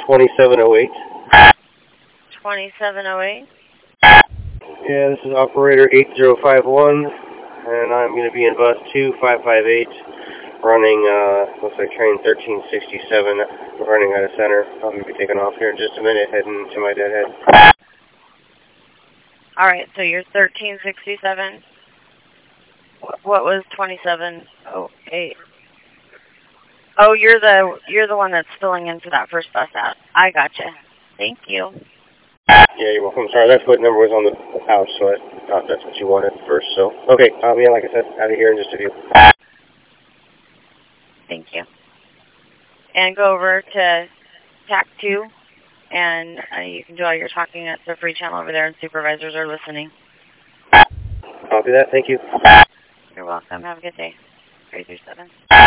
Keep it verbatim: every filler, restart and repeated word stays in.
twenty-seven oh eight. twenty-seven oh eight? Yeah, this is operator eight zero five one, and I'm going to be in bus two five five eight, running, uh, looks like train thirteen sixty-seven, running out of center. I'm going to be taking off here in just a minute, heading to my deadhead. Alright, so you're thirteen sixty-seven. What was twenty-seven oh eight? Oh, you're the you're the one that's filling in for that first bus out. I gotcha. Thank you. Yeah, you're welcome. Sorry, that foot number was on the house, so I thought that's what you wanted first. So, okay, um, yeah, like I said, out of here in just a few. Thank you. And go over to T A C two, and uh, you can do all your talking at the free channel over there, and supervisors are listening. I'll do that. Thank you. You're welcome. Have a good day. three three seven.